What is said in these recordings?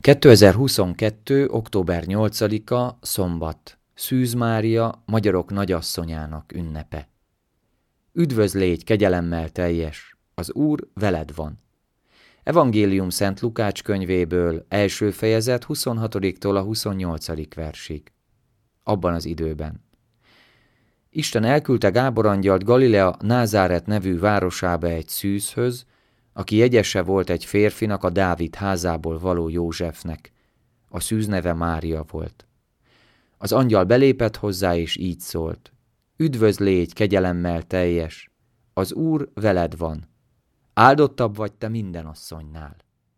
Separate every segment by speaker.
Speaker 1: 2022. október 8-a, szombat, Szűz Mária, magyarok nagyasszonyának ünnepe. Üdvözl légy, kegyelemmel teljes, az Úr veled van. Evangélium Szent Lukács könyvéből, első fejezet 26-tól a 28. versig. Abban az időben. Isten elküldte Gábor angyalt Galilea Názáret nevű városába egy szűzhöz, aki jegyese volt egy férfinak, a Dávid házából való Józsefnek. A szűz neve Mária volt. Az angyal belépett hozzá, és így szólt: Üdvözl légy, kegyelemmel teljes, az Úr veled van. Áldottabb vagy te minden asszonynál.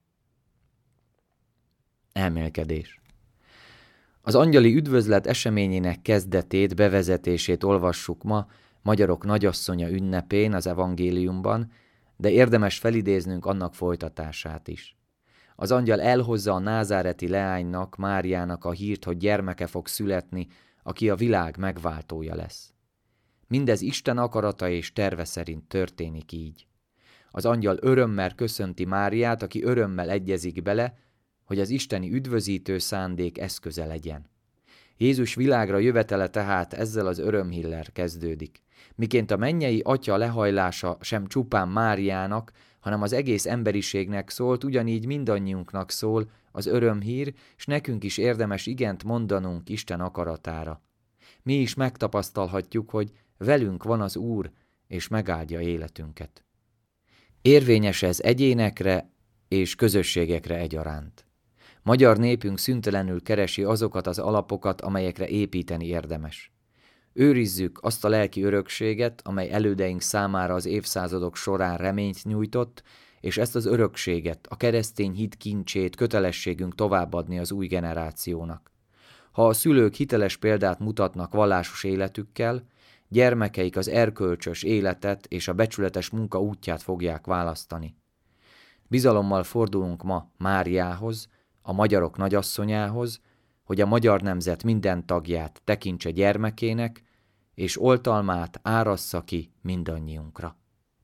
Speaker 1: Elmélkedés. Az angyali üdvözlet eseményének kezdetét, bevezetését olvassuk ma magyarok nagyasszonya ünnepén az evangéliumban, de érdemes felidéznünk annak folytatását is. Az angyal elhozza a názáreti leánynak, Máriának a hírt, hogy gyermeke fog születni, aki a világ megváltója lesz. Mindez Isten akarata és terve szerint történik így. Az angyal örömmel köszönti Máriát, aki örömmel egyezik bele, hogy az isteni üdvözítő szándék eszköze legyen. Jézus világra jövetele tehát ezzel az örömhillel kezdődik. Miként a mennyei Atya lehajlása sem csupán Máriának, hanem az egész emberiségnek szólt, ugyanígy mindannyiunknak szól az örömhír, és nekünk is érdemes igent mondanunk Isten akaratára. Mi is megtapasztalhatjuk, hogy velünk van az Úr, és megáldja életünket. Érvényes ez egyénekre és közösségekre egyaránt. Magyar népünk szüntelenül keresi azokat az alapokat, amelyekre építeni érdemes. Őrizzük azt a lelki örökséget, amely elődeink számára az évszázadok során reményt nyújtott, és ezt az örökséget, a keresztény hit kincsét kötelességünk továbbadni az új generációnak. Ha a szülők hiteles példát mutatnak vallásos életükkel, gyermekeik az erkölcsös életet és a becsületes munka útját fogják választani. Bizalommal fordulunk ma Máriához, a magyarok nagyasszonyához, hogy a magyar nemzet minden tagját tekintse gyermekének, és oltalmát árassza ki mindannyiunkra.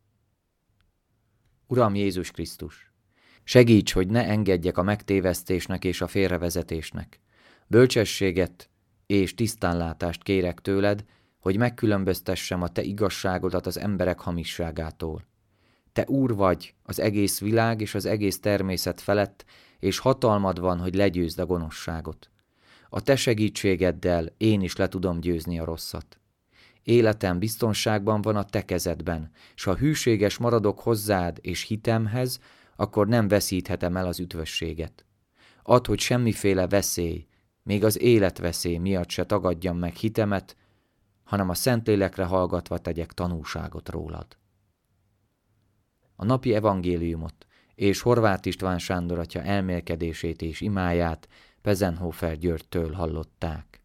Speaker 1: Uram Jézus Krisztus, segíts, hogy ne engedjek a megtévesztésnek és a félrevezetésnek. Bölcsességet és tisztánlátást kérek tőled, hogy megkülönböztessem a te igazságodat az emberek hamisságától. Te Úr vagy az egész világ és az egész természet felett, és hatalmad van, hogy legyőzd a gonoszságot. A te segítségeddel én is le tudom győzni a rosszat. Életem biztonságban van a te kezedben, s ha hűséges maradok hozzád és hitemhez, akkor nem veszíthetem el az üdvösséget. Add, hogy semmiféle veszély, még az életveszély miatt se tagadjam meg hitemet, hanem a Szentlélekre hallgatva tegyek tanúságot rólad. A napi evangéliumot és Horváth István Sándor atya elmélkedését és imáját Pezenhofer Györgytől hallották.